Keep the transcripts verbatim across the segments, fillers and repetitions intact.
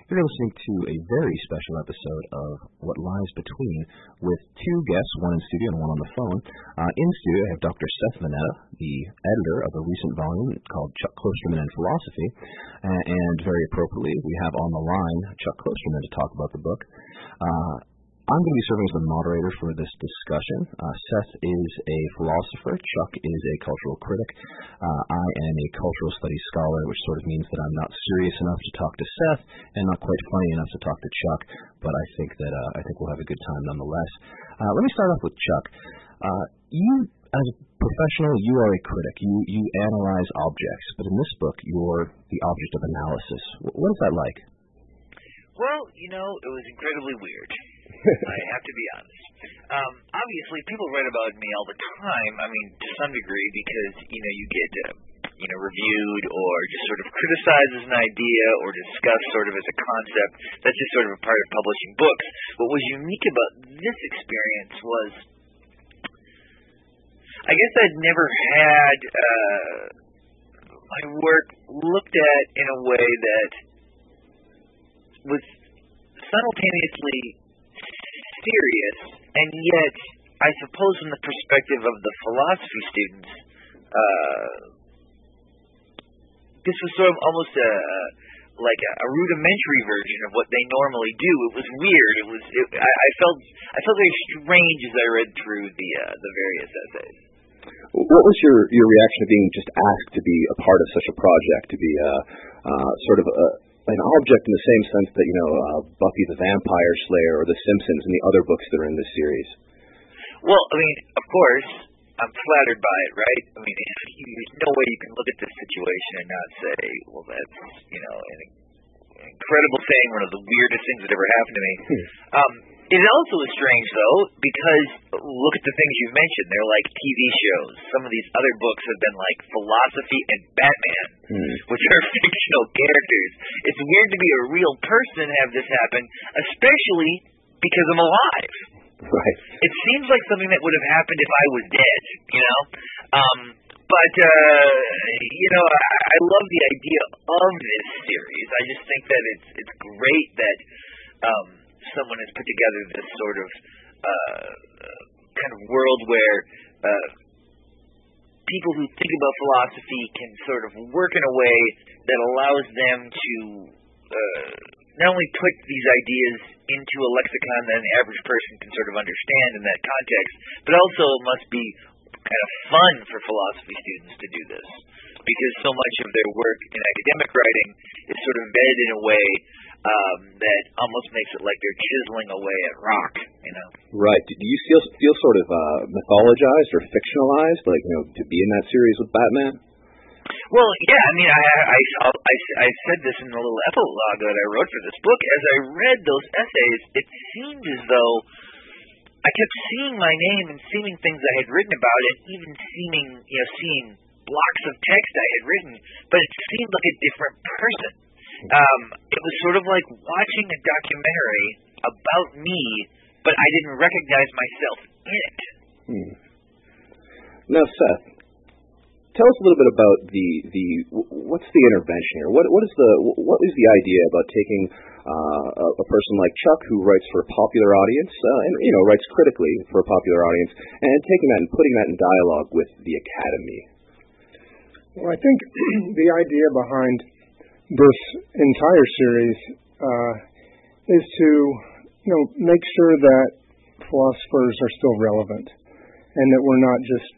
You're listening to a very special episode of What Lies Between with two guests, one in studio and one on the phone. Uh, in studio, I have Doctor Seth Mineta, the editor of a recent volume called Chuck Klosterman and Philosophy. Uh, and very appropriately, we have on the line Chuck Klosterman to talk about the book. Uh, I'm going to be serving as the moderator for this discussion. Uh, Seth is a philosopher. Chuck is a cultural critic. Uh, I am a cultural studies scholar, which sort of means that I'm not serious enough to talk to Seth and not quite funny enough to talk to Chuck. But I think that uh, I think we'll have a good time nonetheless. Uh, let me start off with Chuck. Uh, you, as a professional, you are a critic. You you analyze objects, but in this book, you're the object of analysis. What is that like? Well, you know, it was incredibly weird. I have to be honest. Um, obviously, people write about me all the time. I mean, to some degree, because you know you get uh, you know reviewed or just sort of criticized as an idea or discussed sort of as a concept. That's just sort of a part of publishing books. What was unique about this experience was, I guess I'd never had uh, my work looked at in a way that was simultaneously serious, and yet, I suppose from the perspective of the philosophy students, uh, this was sort of almost a like a, a rudimentary version of what they normally do. It was weird. It was. It, I, I felt. I felt very strange as I read through the uh, the various essays. What was your your reaction to being just asked to be a part of such a project, to be a uh, sort of a an object in the same sense that, you know, uh, Buffy the Vampire Slayer or The Simpsons and the other books that are in this series? Well, I mean, of course, I'm flattered by it, right? I mean, there's no way you can look at this situation and not say, well, that's, you know, an incredible thing, one of the weirdest things that ever happened to me. um, it also is strange, though, because look at the things you've mentioned. They're like T V shows. Some of these other books have been like philosophy and Batman, hmm. which are fictional characters. It's weird to be a real person and have this happen, especially because I'm alive. Right. It seems like something that would have happened if I was dead, you know? Um, but, uh, you know, I, I love the idea of this series. I just think that it's it's great that um, someone has put together this sort of uh, kind of world where uh, people who think about philosophy can sort of work in a way that allows them to uh, not only put these ideas into a lexicon that an average person can sort of understand in that context, but also it must be kind of fun for philosophy students to do this, because so much of their work in academic writing is sort of embedded in a way um, that almost makes it like they're chiseling away at rock, you know? Right. Do you feel feel sort of uh, mythologized or fictionalized, like, you know, to be in that series with Batman? Well, yeah, I mean, I, I, I, I said this in the little epilogue that I wrote for this book. As I read those essays, it seemed as though I kept seeing my name and seeing things I had written about it, even seeming, you know, seeing blocks of text I had written, but it seemed like a different person. Um, it was sort of like watching a documentary about me, but I didn't recognize myself in it. Hmm. Now, Seth, tell us a little bit about the the what's the intervention here? What what is the what is the idea about taking uh, a, a person like Chuck, who writes for a popular audience, uh, and you know writes critically for a popular audience, and taking that and putting that in dialogue with the Academy? Well, I think the idea behind this entire series uh, is to you know make sure that philosophers are still relevant, and that we're not just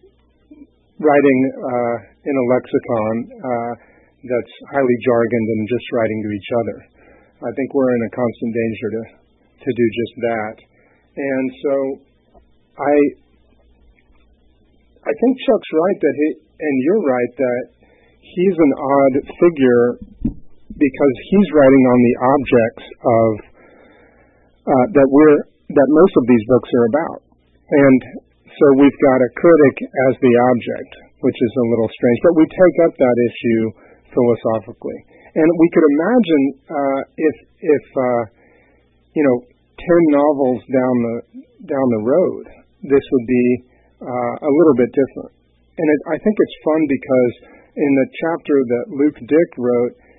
writing uh, in a lexicon uh, that's highly jargoned and just writing to each other. I think we're in a constant danger to to do just that. And so I I think Chuck's right that he, and you're right that he's an odd figure because he's writing on the objects of uh, that we're that most of these books are about. And so we've got a critic as the object, which is a little strange, but we take up that issue philosophically. And we could imagine uh, if, if uh, you know, ten novels down the down the road, this would be uh, a little bit different. And it, I think it's fun because in the chapter that Luke Dick wrote,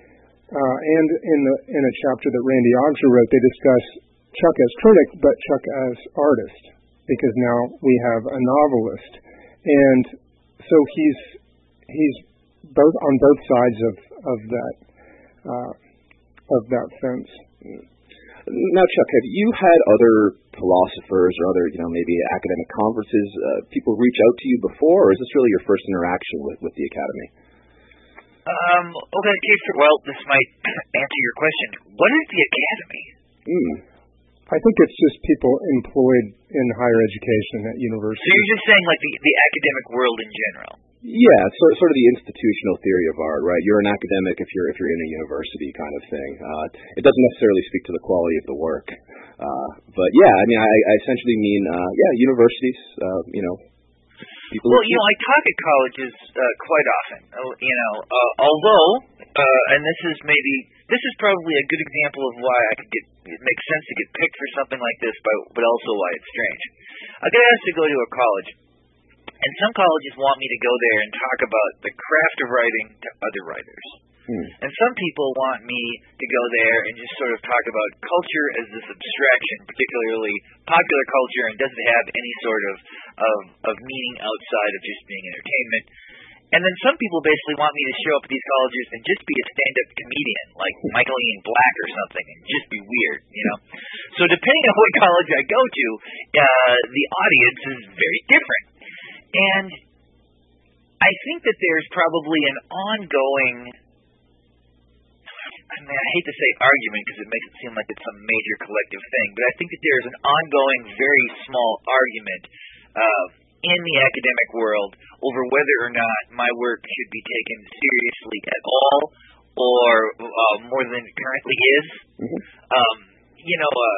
Uh, and in the in a chapter that Randy Ogden wrote, they discuss Chuck as critic, but Chuck as artist, because now we have a novelist, and so he's he's both on both sides of of that uh, of that fence. Now, Chuck, have you had other philosophers or other, you know, maybe academic conferences, uh, people reach out to you before, or is this really your first interaction with, with the Academy? Um, okay, well, this might answer your question. What is the Academy? Mm. I think it's just people employed in higher education at universities. So you're just saying like the, the academic world in general? Yeah, sort sort of the institutional theory of art, right? You're an academic if you're if you're in a university kind of thing. Uh, it doesn't necessarily speak to the quality of the work, uh, but yeah, I mean, I, I essentially mean uh, yeah, universities. Uh, you know, people. Well, you know, I talk at colleges uh, quite often. You know, uh, although, uh, and this is maybe this is probably a good example of why I could get it makes sense to get picked for something like this, but but also why it's strange. I get asked to go to a college. And some colleges want me to go there and talk about the craft of writing to other writers. Hmm. And some people want me to go there and just sort of talk about culture as this abstraction, particularly popular culture, and doesn't have any sort of, of, of meaning outside of just being entertainment. And then some people basically want me to show up at these colleges and just be a stand-up comedian, like Michael Ian Black or something, and just be weird, you know? So depending on what college I go to, uh, the audience is very different. And I think that there's probably an ongoing, I mean, I hate to say argument because it makes it seem like it's some major collective thing, but I think that there's an ongoing, very small argument uh, in the academic world over whether or not my work should be taken seriously at all or uh, more than it currently is. Mm-hmm. Um, you know, uh,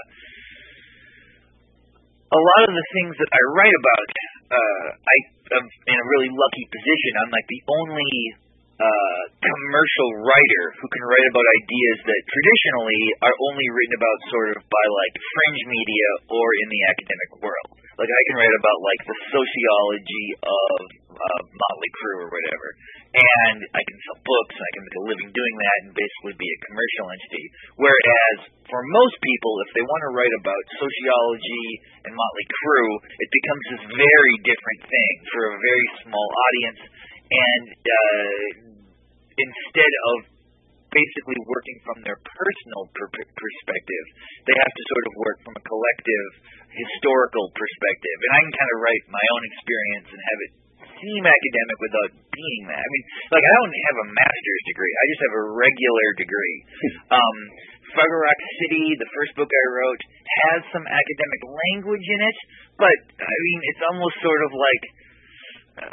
a lot of the things that I write about, Uh, I am in a really lucky position. I'm like the only uh, commercial writer who can write about ideas that traditionally are only written about sort of by like fringe media or in the academic world. Like I can write about like the sociology of uh, Motley Crue or whatever, and I can sell books and I can make a living doing that and basically be a commercial entity. Whereas for most people, if they want to write about sociology and Motley Crue, it becomes this very different thing for a very small audience, and uh, instead of basically working from their personal per- perspective, they have to sort of work from a collective historical perspective. And I can kind of write my own experience and have it seem academic without being that. I mean, like I don't have a master's degree. I just have a regular degree. um, Fargo Rock City, the first book I wrote, has some academic language in it, but I mean, it's almost sort of like uh,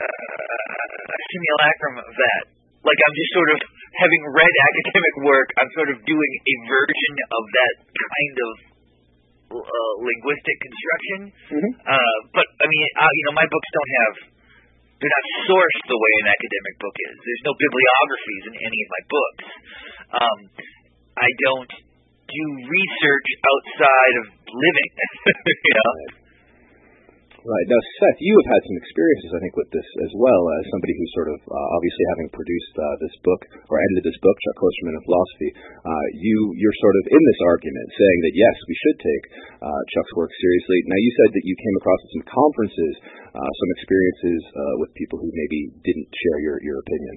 a simulacrum of that. Like I'm just sort of, having read academic work, I'm sort of doing a version of that kind of uh, linguistic construction. Mm-hmm. Uh, but, I mean, uh, you know, my books don't have, they're not sourced the way an academic book is. There's no bibliographies in any of my books. Um, I don't do research outside of living, you know. Right. Now, Seth, you have had some experiences, I think, with this as well, as somebody who's sort of, uh, obviously having produced uh, this book, or edited this book, Chuck Klosterman and Philosophy, uh, you, you're sort of in this argument, saying that, yes, we should take uh, Chuck's work seriously. Now, you said that you came across at some conferences, uh, some experiences uh, with people who maybe didn't share your, your opinion.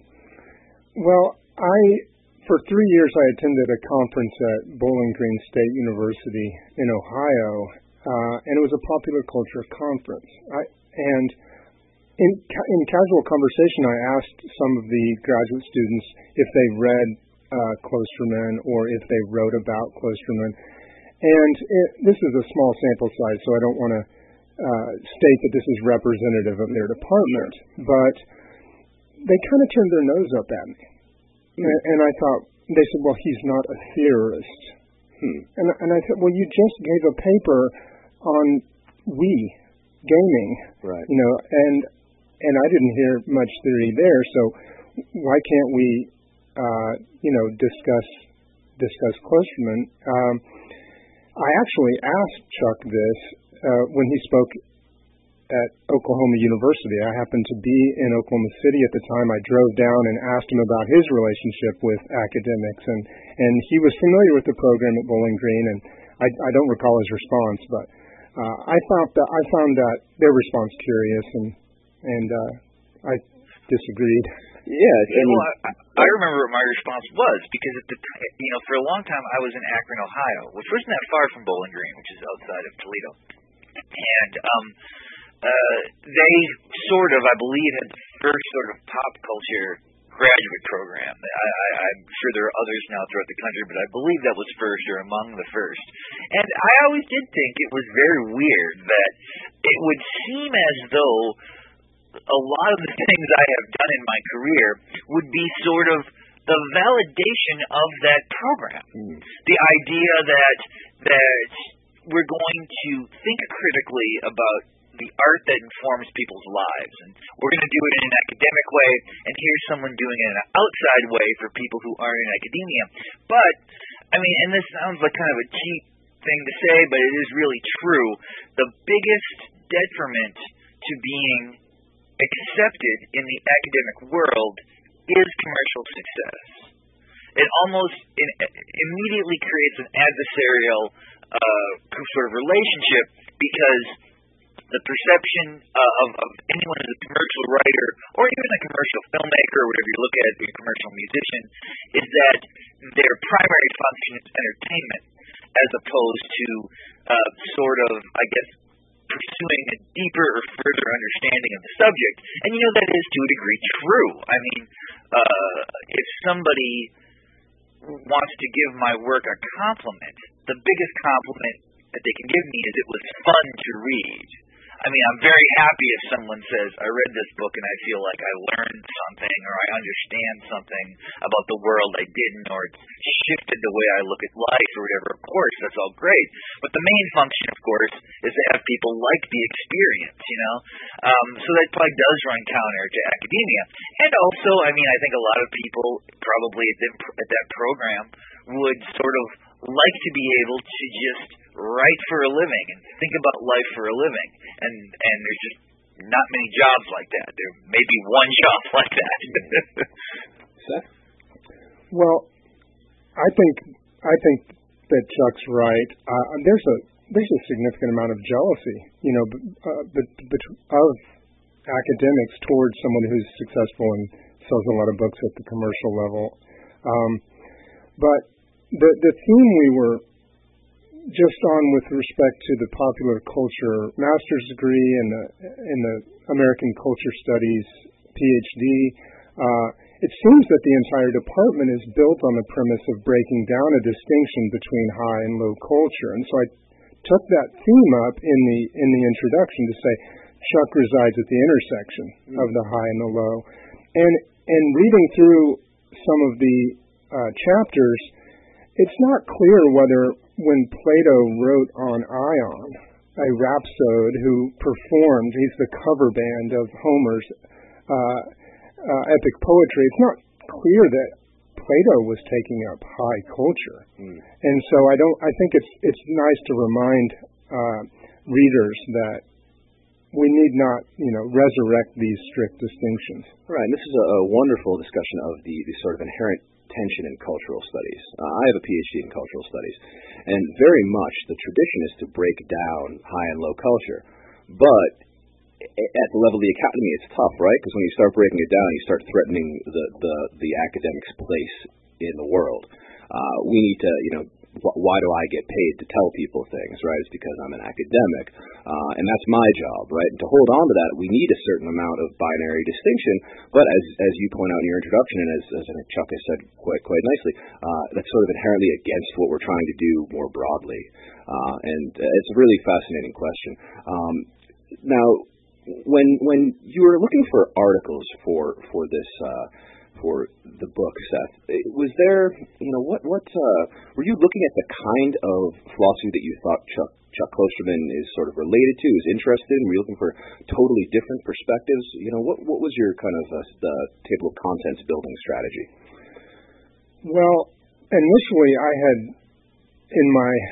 Well, I, for three years, I attended a conference at Bowling Green State University in Ohio. Uh, and it was a popular culture conference. I, and in, ca- in casual conversation, I asked some of the graduate students if they read uh, Klosterman or if they wrote about Klosterman. And it, this is a small sample size, so I don't want to uh, state that this is representative of their department. But they kind of turned their nose up at me. Mm-hmm. And, and I thought, they said, well, he's not a theorist. Hmm. And, and I said, well, you just gave a paper on Wii gaming, right? You know, and and I didn't hear much theory there. So why can't we, uh, you know, discuss discuss Klosterman? Um, I actually asked Chuck this uh, when he spoke at Oklahoma University. I happened to be in Oklahoma City at the time. I drove down and asked him about his relationship with academics, and, and he was familiar with the program at Bowling Green, and I, I don't recall his response, but uh, I found that I found that their response curious, and and uh, I disagreed. Yeah, yeah well, I, I remember what my response was, because at the t- you know for a long time I was in Akron, Ohio, which wasn't that far from Bowling Green, which is outside of Toledo, and um, uh, they sort of, I believe, had the first sort of pop culture graduate program. I, I, I'm sure there are others now throughout the country, but I believe that was first, or among the first. And I always did think it was very weird that it would seem as though a lot of the things I have done in my career would be sort of the validation of that program. Mm. The idea that that we're going to think critically about the art that informs people's lives, and we're going to do it in an academic way, and here's someone doing it in an outside way for people who aren't in academia. But, I mean, and this sounds like kind of a cheap thing to say, but it is really true, the biggest detriment to being accepted in the academic world is commercial success. It almost it immediately creates an adversarial uh, sort of relationship, because the perception uh, of, of anyone as a commercial writer, or even a commercial filmmaker, or whatever you look at, a commercial musician, is that their primary function is entertainment, as opposed to uh, sort of, I guess, pursuing a deeper or further understanding of the subject. And you know, that is to a degree true. I mean, uh, if somebody wants to give my work a compliment, the biggest compliment that they can give me is it was fun to read. I mean, I'm very happy if someone says, I read this book and I feel like I learned something, or I understand something about the world I didn't, or it's shifted the way I look at life, or whatever. Of course, that's all great. But the main function, of course, is to have people like the experience, you know? Um, so that probably does run counter to academia. And also, I mean, I think a lot of people probably at, the, at that program would sort of like to be able to just write for a living and think about life for a living, and and there's just not many jobs like that. There may be one job like that. Seth? Well, I think I think that Chuck's right. Uh, there's a there's a significant amount of jealousy, you know, uh, but, but of academics towards someone who's successful and sells a lot of books at the commercial level. Um, but the the theme we were just on with respect to the popular culture master's degree and the in the American Culture Studies PhD, uh, it seems that the entire department is built on the premise of breaking down a distinction between high and low culture. And so I took that theme up in the in the introduction to say Chuck resides at the intersection mm. of the high and the low. And and reading through some of the uh, chapters, it's not clear whether when Plato wrote on Ion, a rhapsode who performed, he's the cover band of Homer's uh, uh, epic poetry, it's not clear that Plato was taking up high culture. Mm. And so I don't. I think it's it's nice to remind uh, readers that we need not, you know, resurrect these strict distinctions. Right. And this is a, a wonderful discussion of the, the sort of inherent tension in cultural studies. Uh, I have a P H D in cultural studies, and very much the tradition is to break down high and low culture. But at the level of the academy, it's tough, right? Because when you start breaking it down, you start threatening the the, the academic's place in the world. Uh, we need to, you know, wh- why do I get paid to tell people things, right? It's because I'm an academic, uh, and that's my job, right? And to hold on to that, we need a certain amount of binary distinction. But as as you point out in your introduction, and as, as I think Chuck has said quite quite nicely, uh, that's sort of inherently against what we're trying to do more broadly. Uh, and it's a really fascinating question. Um, now, when when you were looking for articles for for this. Uh, for the book, Seth, was there, you know, what, what, uh, were you looking at the kind of philosophy that you thought Chuck, Chuck Klosterman is sort of related to, is interested in? Were you looking for totally different perspectives? You know, what, what was your kind of, uh, the table of contents building strategy? Well, initially I had, in my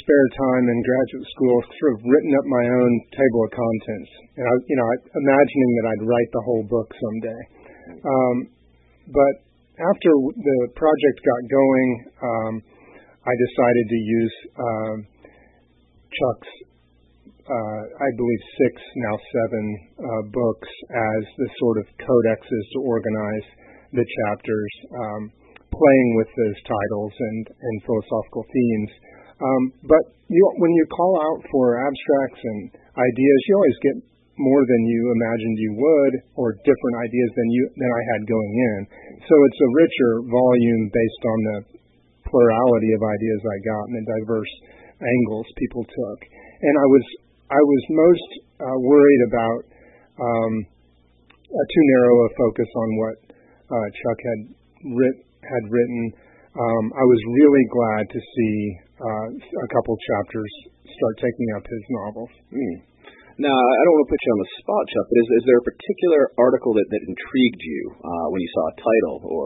spare time in graduate school, sort of written up my own table of contents, and I, you know, I, imagining that I'd write the whole book someday. Um, but after the project got going, um, I decided to use um, Chuck's, uh, I believe, six, now seven uh, books as the sort of codexes to organize the chapters, um, playing with those titles and, and philosophical themes. Um, but you, when you call out for abstracts and ideas, you always get more than you imagined you would, or different ideas than you than I had going in. So it's a richer volume based on the plurality of ideas I got and the diverse angles people took. And I was I was most uh, worried about um, a too narrow a focus on what uh, Chuck had writ had written. Um, I was really glad to see uh, a couple chapters start taking up his novels. Mm. Now, I don't want to put you on the spot, Chuck, but is, is there a particular article that, that intrigued you uh, when you saw a title? Or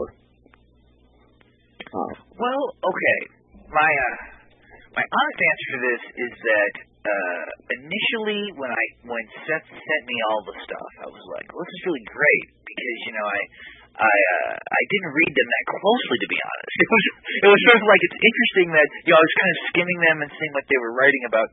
uh, Well, okay. My uh, my honest answer to this is that uh, initially, when I when Seth sent me all the stuff, I was like, well, "This is really great," because you know I. I uh, I didn't read them that closely, to be honest. It was it was sort of like it's interesting that you know I was kind of skimming them and seeing what they were writing about.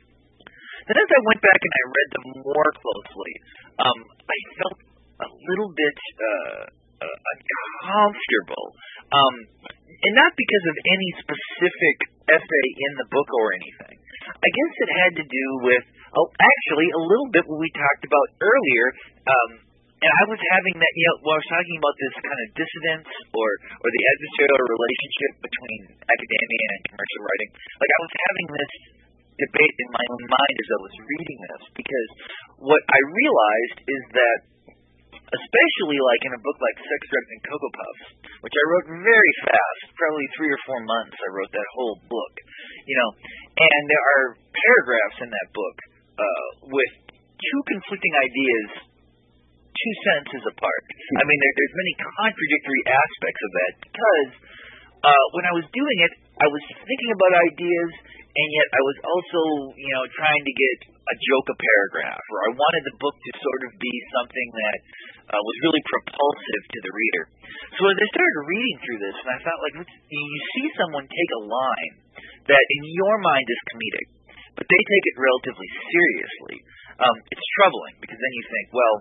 Then as I went back and I read them more closely, um, I felt a little bit uh, uh, uncomfortable, um, and not because of any specific essay in the book or anything. I guess it had to do with oh, actually a little bit what we talked about earlier. Um, And I was having that, you know, while I was talking about this kind of dissidence or, or the adversarial relationship between academia and commercial writing, like I was having this debate in my own mind as I was reading this, because what I realized is that, especially like in a book like Sex, Drugs, and Cocoa Puffs, which I wrote very fast, probably three or four months I wrote that whole book, you know, and there are paragraphs in that book uh, with two conflicting ideas two sentences apart. I mean, there, there's many contradictory aspects of that because uh, when I was doing it, I was thinking about ideas, and yet I was also, you know, trying to get a joke a paragraph, or I wanted the book to sort of be something that uh, was really propulsive to the reader. So as I started reading through this, and I thought, like, you see someone take a line that in your mind is comedic, but they take it relatively seriously. Um, it's troubling because then you think, well,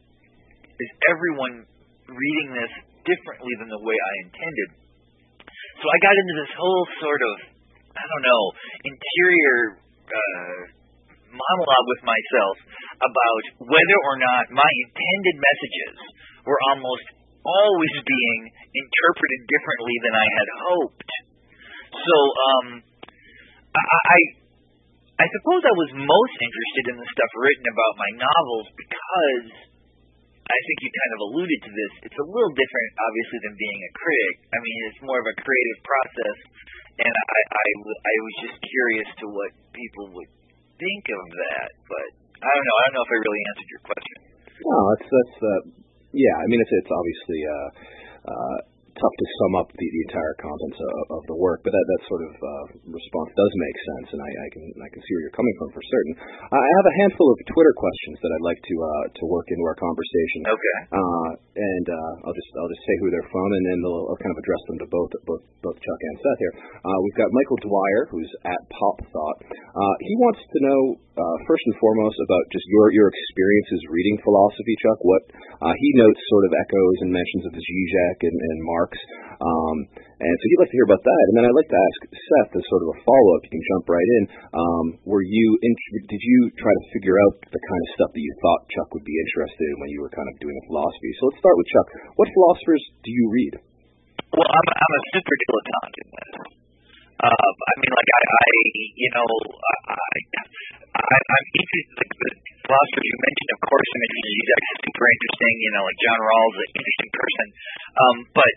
is everyone reading this differently than the way I intended? So I got into this whole sort of, I don't know, interior uh, monologue with myself about whether or not my intended messages were almost always being interpreted differently than I had hoped. So um, I, I, I suppose I was most interested in the stuff written about my novels because I think you kind of alluded to this. It's a little different, obviously, than being a critic. I mean, it's more of a creative process, and I, I, I was just curious to what people would think of that. But I don't know. I don't know if I really answered your question. No, that's that's uh, yeah. I mean, it's it's obviously uh, uh, tough to sum up the, the entire contents of, of the work, but that that sort of uh, response does make sense, and I, I can I can see where you're coming from for certain. I have a handful of Twitter questions that I'd like to uh, to work into our conversation. Okay. Uh, and uh, I'll just I'll just say who they're from, and then they'll I'll kind of address them to both both both Chuck and Seth here. Uh, we've got Michael Dwyer, who's at Pop Thought. Uh, he wants to know uh, first and foremost about just your your experiences reading philosophy, Chuck. What uh, he notes sort of echoes and mentions of Zizek and, and Marx. Um, and so he'd like to hear about that. And then I'd like to ask Seth as sort of a follow-up. You can jump right in. Um, were you in, did you try to figure out the kind of stuff that you thought Chuck would be interested in when you were kind of doing the philosophy? So let's start with Chuck. What philosophers do you read? Well, I'm, I'm a super dilettante in this. Uh, I mean, like, I, I you know, I, I, I'm interested, like, the philosophers you mentioned, of course, I'm interested in Zizek, super interesting, you know, like John Rawls is an interesting person, um, but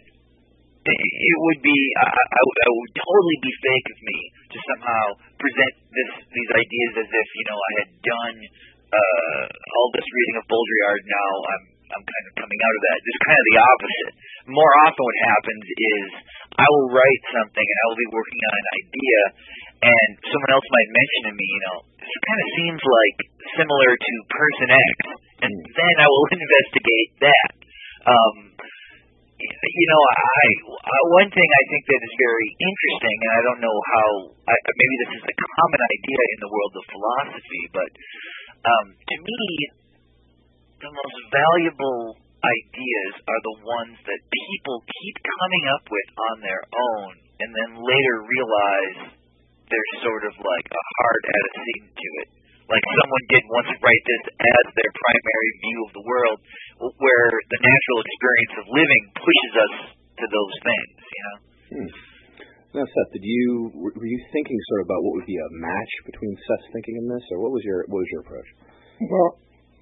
it would be, I, I, would, I would totally be fake of me to somehow present this these ideas as if, you know, I had done uh, all this reading of Baudrillard, now I'm I'm kind of coming out of that. It's kind of the opposite. More often what happens is I will write something and I will be working on an idea, and someone else might mention to me, you know, this kind of seems like similar to Person X, and then I will investigate that. Um, you know, I, I one thing I think that is very interesting, and I don't know how, I, maybe this is a common idea in the world of philosophy, but um, to me, the most valuable ideas are the ones that people keep coming up with on their own, and then later realize there's sort of like a hard antecedent to it. Like someone did once write this as their primary view of the world, where the natural experience of living pushes us to those things, you know? Hmm. Now, Seth, did you were you thinking sort of about what would be a match between Seth's thinking and this, or what was your what was your approach? Well,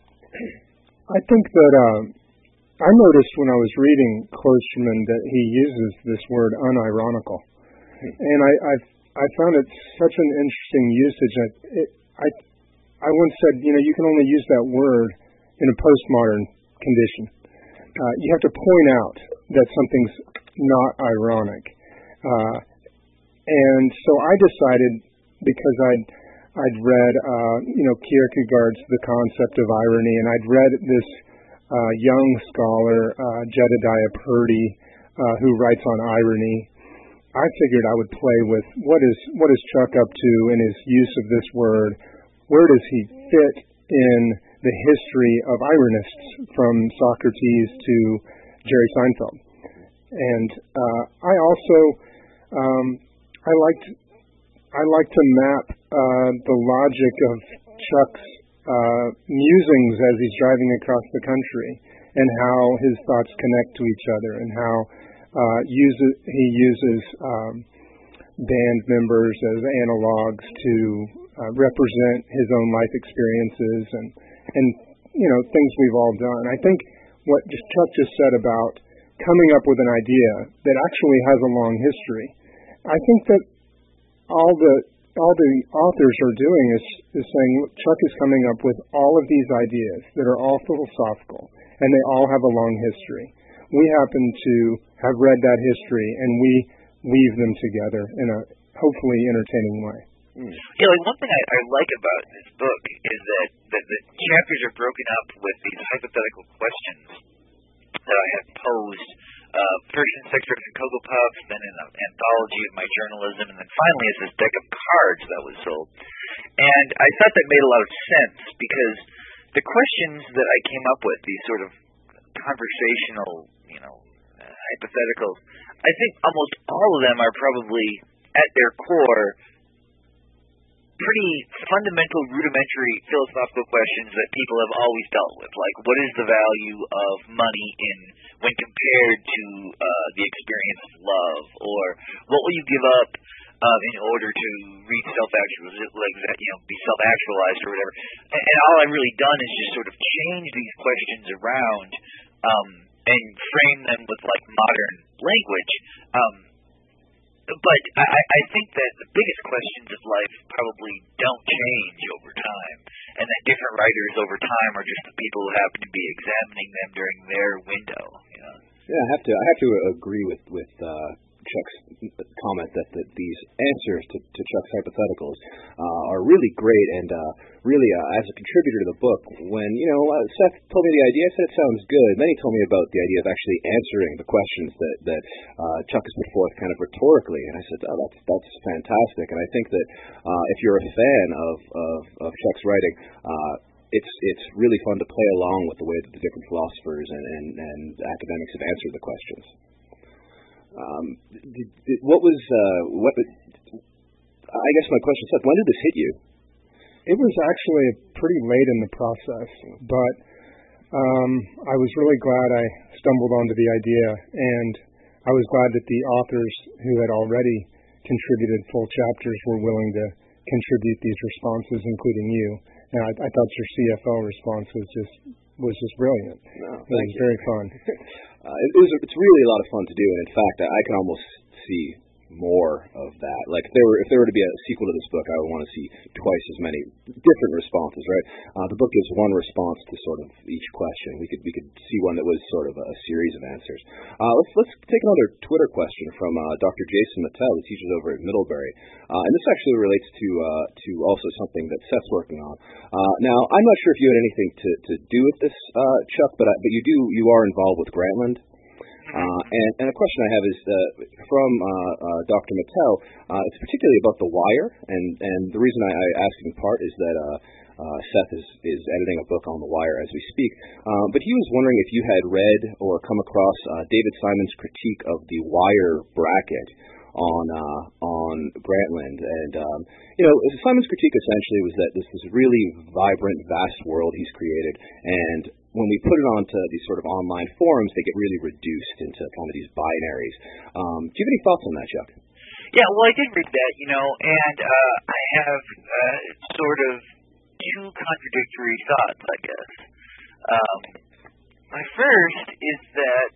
I think that um, I noticed when I was reading Klosterman that he uses this word unironical, hmm. and I I've, I found it such an interesting usage. That it, I I once said, you know, you can only use that word in a postmodern condition. Uh, you have to point out that something's not ironic. Uh, and so I decided, because I'd, I'd read, uh, you know, Kierkegaard's The Concept of Irony, and I'd read this uh, young scholar, uh, Jedediah Purdy, uh, who writes on irony. I figured I would play with what is what is Chuck up to in his use of this word. Where does he fit in the history of ironists, from Socrates to Jerry Seinfeld? And uh, I also um, I liked I like to map uh, the logic of Chuck's uh, musings as he's driving across the country, and how his thoughts connect to each other, and how uh, uses he uses um, band members as analogs to uh, represent his own life experiences, and and you know, things we've all done. I think what just Chuck just said about coming up with an idea that actually has a long history, I think that all the all the authors are doing is is saying, look, Chuck is coming up with all of these ideas that are all philosophical, and they all have a long history. We happen to have read that history, and we weave them together in a hopefully entertaining way. Mm. Yeah, like one thing I, I like about this book is that, that the chapters are broken up with these hypothetical questions that I have posed, uh, first in Sex, Drugs, and Cocoa Puffs, then in an anthology of my journalism, and then finally as this deck of cards that was sold. And I thought that made a lot of sense, because the questions that I came up with, these sort of conversational, you know, uh, hypotheticals, I think almost all of them are probably, at their core, pretty fundamental, rudimentary philosophical questions that people have always dealt with. Like, what is the value of money in when compared to uh, the experience of love? Or what will you give up uh, in order to reach self-actualization, like that, you know, be self-actualized or whatever? And, and all I've really done is just sort of change these questions around um, and frame them with, like, modern language. Um, But I, I think that the biggest questions of life probably don't change over time, and that different writers over time are just the people who happen to be examining them during their window. You know? Yeah, I have to. I have to agree with with uh, Chuck's comment that, that these answers to, to Chuck's hypotheticals uh, are really great, and uh, really, uh, as a contributor to the book, when you know uh, Seth told me the idea, I said it sounds good. Then he told me about the idea of actually answering the questions that that uh, Chuck has put forth, kind of rhetorically, and I said, oh, that's that's fantastic. And I think that uh, if you're a fan of of, of Chuck's writing, uh, it's it's really fun to play along with the way that the different philosophers and, and, and academics have answered the questions. Um, did, did, what was uh, what? I guess my question, Seth, when did this hit you? It was actually pretty late in the process, but um, I was really glad I stumbled onto the idea, and I was glad that the authors who had already contributed full chapters were willing to contribute these responses, including you. And I, I thought your C F O response was just was just brilliant. No, it was you. very fun. uh, it was, it's really a lot of fun to do, and in fact, I can almost see more of that? Like if there were if there were to be a sequel to this book, I would want to see twice as many different responses, right? Uh, the book gives one response to sort of each question. We could we could see one that was sort of a series of answers. Uh, let's let's take another Twitter question from uh, Doctor Jason Mattel, who teaches over at Middlebury, uh, and this actually relates to uh, to also something that Seth's working on. Uh, now, I'm not sure if you had anything to, to do with this, uh, Chuck, but I, but you do you are involved with Grantland. Uh, and, and a question I have is uh, from uh, uh, Doctor Mattel. Uh, it's particularly about The Wire, and, and the reason I, I ask in part is that uh, uh, Seth is, is editing a book on The Wire as we speak. Uh, but he was wondering if you had read or come across uh, David Simon's critique of the Wire bracket on uh, on Grantland. And, um, you know, Simon's critique essentially was that this is a really vibrant, vast world he's created, and when we put it onto these sort of online forums, they get really reduced into kind of these binaries. Um, do you have any thoughts on that, Chuck? Yeah, well, I did read that, you know, and uh, I have uh, sort of two contradictory thoughts, I guess. Um, my first is that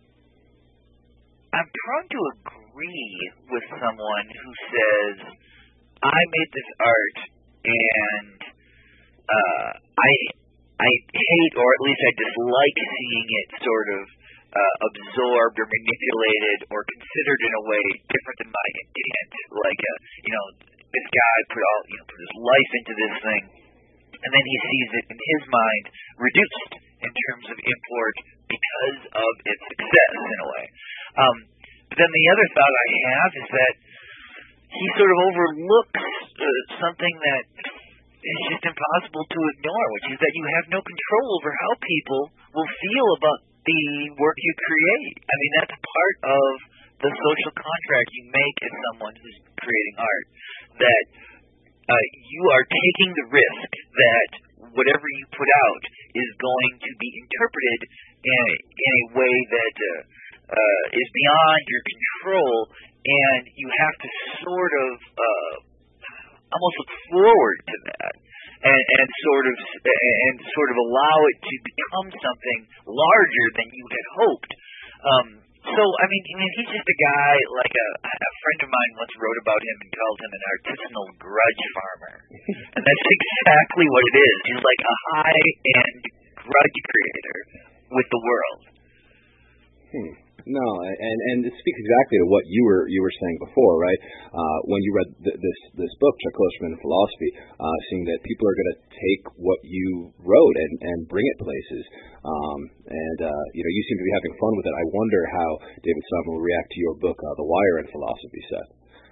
I'm prone to agree with someone who says, I made this art, and uh, I... I hate, or at least I dislike seeing it sort of uh, absorbed or manipulated or considered in a way different than my intent. Like, uh, you know, this guy put all, you know, put his life into this thing, and then he sees it in his mind reduced in terms of import because of its success in a way. Um, but then the other thought I have is that he sort of overlooks uh, something that it's just impossible to ignore, which is that you have no control over how people will feel about the work you create. I mean, that's part of the social contract you make as someone who's creating art, that uh, you are taking the risk that whatever you put out is going to be interpreted in a, in a way that uh, uh, is beyond your control, and you have to sort of uh, almost look forward to that, and, and sort of and sort of allow it to become something larger than you had hoped. Um, so, I mean, I mean, he's just a guy, like a, a friend of mine once wrote about him and called him an artisanal grudge farmer, and that's exactly what it is. He's like a high-end grudge creator with the world. Hmm. No, and and it speaks exactly to what you were you were saying before, right? Uh, when you read th- this this book, Chuck Klosterman and Philosophy, uh, seeing that people are going to take what you wrote and, and bring it places, um, and uh, you know, you seem to be having fun with it. I wonder how David Simon will react to your book, uh, The Wire and Philosophy, Seth.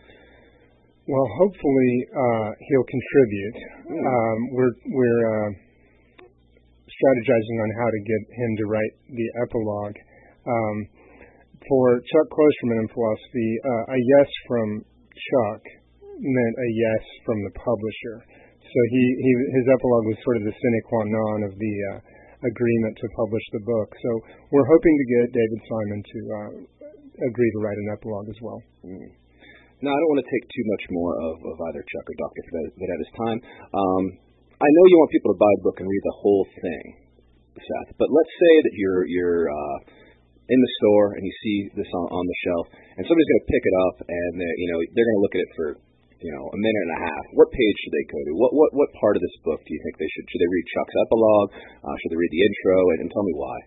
Well, hopefully uh, he'll contribute. Mm. Um, we're we're uh, strategizing on how to get him to write the epilogue. Um, For Chuck Klosterman in Philosophy, uh, a yes from Chuck meant a yes from the publisher. So he, he his epilogue was sort of the sine qua non of the uh, agreement to publish the book. So we're hoping to get David Simon to uh, agree to write an epilogue as well. Mm. Now, I don't want to take too much more of, of either Chuck or Doctor Vedetta's time. Um, I know you want people to buy the book and read the whole thing, Seth, but let's say that you're you're uh, in the store and you see this on, on the shelf, and somebody's going to pick it up, and they're, you know, they're going to look at it for, you know, a minute and a half. What page should they go to? What what what part of this book do you think they should? Should they read Chuck's epilogue? Uh, should they read the intro? And, and tell me why.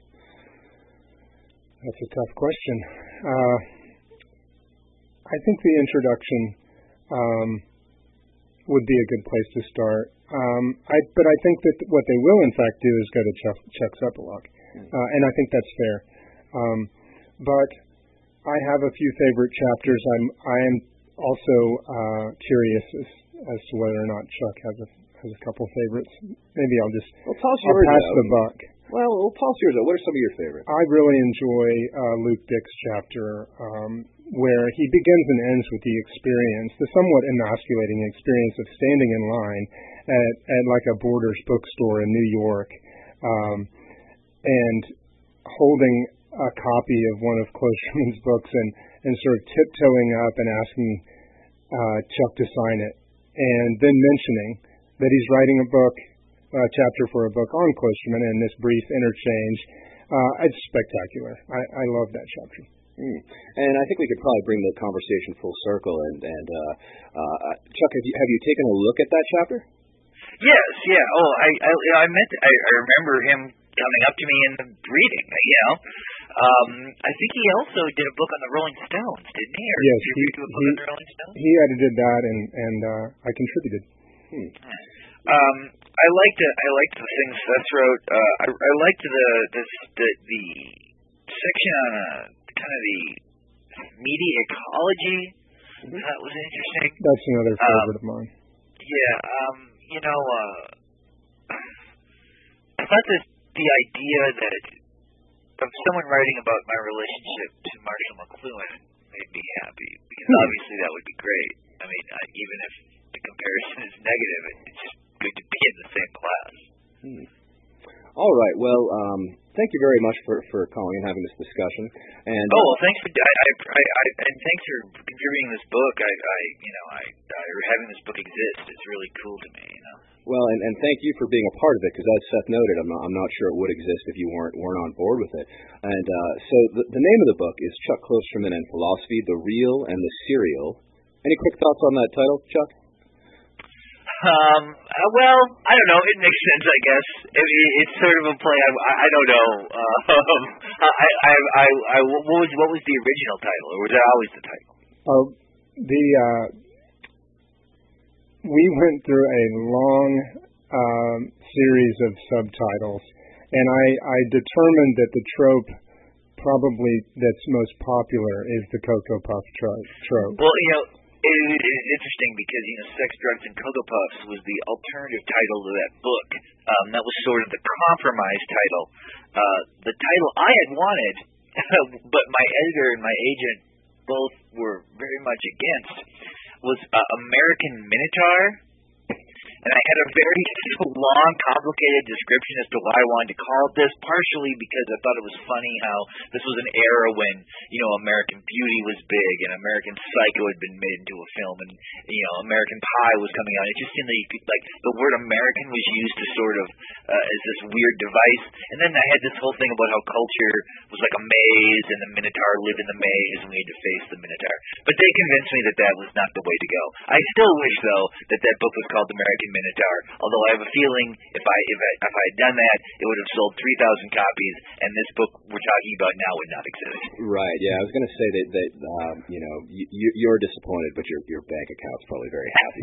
That's a tough question. Uh, I think the introduction um, would be a good place to start. Um, I, but I think that what they will, in fact, do is go to Chuck, Chuck's epilogue, uh, and I think that's fair. Um, but I have a few favorite chapters. I'm I am also uh, curious as, as to whether or not Chuck has a has a couple favorites. Maybe I'll just well, toss I'll pass out. the buck. Well, we'll toss yours out. What are some of your favorites? I really enjoy uh, Luke Dick's chapter um, where he begins and ends with the experience, the somewhat emasculating experience of standing in line at, at like a Borders bookstore in New York um, and holding a copy of one of Klosterman's books and, and sort of tiptoeing up and asking uh, Chuck to sign it, and then mentioning that he's writing a book, a chapter for a book on Klosterman, and this brief interchange Uh, it's spectacular. I, I love that chapter. Mm. And I think we could probably bring the conversation full circle. And, and uh, uh, Chuck, have you, have you taken a look at that chapter? Yes, yeah. Oh, I, I, I meant, I, I remember him coming up to me and reading. You know, um, I think he also did a book on the Rolling Stones, didn't he? Or yes, did he, he do a book he, on the Rolling Stones? He edited that, and and uh, I contributed. Hmm. Um, I liked it. I liked the things Seth wrote. Uh, I, I liked the the the, the section on uh, kind of the media ecology. Mm-hmm. That was interesting. That's another favorite um, of mine. Yeah. Um, you know, uh, I thought that the idea that of someone writing about my relationship to Marshall McLuhan made me happy, because hmm. obviously that would be great. I mean, I, even if the comparison is negative, it's good to be in the same class. Hmm. All right. Well, um, thank you very much for, for calling and having this discussion. And oh, well, thanks for I, I, I, I, and thanks for contributing this book. I, I you know, I, I having this book exist. It's really cool to me. You know. Well, and, and thank you for being a part of it, because as Seth noted, I'm not, I'm not sure it would exist if you weren't weren't on board with it. And uh, so the, the name of the book is Chuck Klosterman and Philosophy: The Real and the Serial. Any quick thoughts on that title, Chuck? Um. Uh, well, I don't know. It makes sense, I guess. It, it, it's sort of a play. I, I don't know. Um, I, I, I, I, what was what was the original title, or was that always the title? Oh, the uh, we went through a long um, series of subtitles, and I, I determined that the trope probably that's most popular is the Cocoa Puff tro- trope. Well, you know. It, it is interesting because, you know, Sex, Drugs, and Cocoa Puffs was the alternative title to that book. Um, that was sort of the compromise title. Uh, the title I had wanted, but my editor and my agent both were very much against, was uh, American Minotaur. And I had a very long, complicated description as to why I wanted to call it this, partially because I thought it was funny how this was an era when, you know, American Beauty was big and American Psycho had been made into a film, and, you know, American Pie was coming out. It just seemed like, you could, like the word American was used to sort of uh, as this weird device. And then I had this whole thing about how culture was like a maze, and the Minotaur lived in the maze, and we had to face the Minotaur. But they convinced me that that was not the way to go. I still wish, though, that that book was called American Minotaur, although I have a feeling if I if I, if I had done that, it would have sold three thousand copies, and this book we're talking about now would not exist. Right, yeah, I was going to say that, that um, you know, you, you're disappointed, but your your bank account's probably very happy.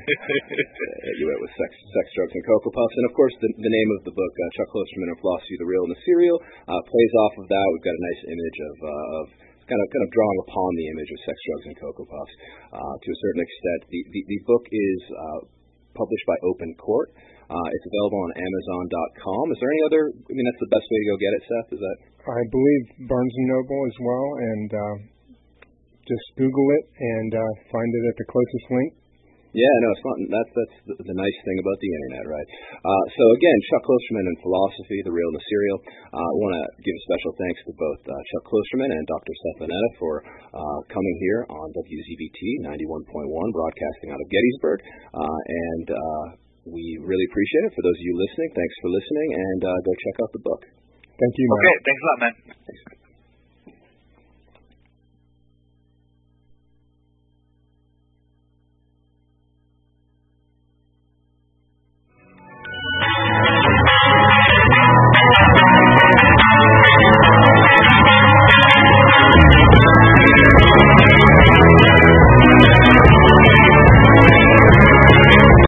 uh, you went with Sex, Sex, Drugs, and Cocoa Puffs, and of course the, the name of the book, uh, Chuck Klosterman and Philosophy: The Real and the Serial, uh, plays off of that. We've got a nice image of uh, of kind of kind of drawing upon the image of Sex, Drugs, and Cocoa Puffs uh, to a certain extent. The the, the book is uh, published by Open Court. Uh, it's available on Amazon dot com. Is there any other? I mean, that's the best way to go get it, Seth. Is that? I believe Barnes and Noble as well, and uh, just Google it and uh, find it at the closest link. Yeah, no, it's not. That's that's the, the nice thing about the internet, right? Uh, so again, Chuck Klosterman and Philosophy: The Real and the Serial. Uh, I want to give a special thanks to both uh, Chuck Klosterman and Doctor Seth Manetta for uh, coming here on W Z B T ninety-one point one, broadcasting out of Gettysburg, uh, and uh, we really appreciate it. For those of you listening, thanks for listening, and uh, go check out the book. Thank you, man. Okay, thanks a lot, man. Thanks.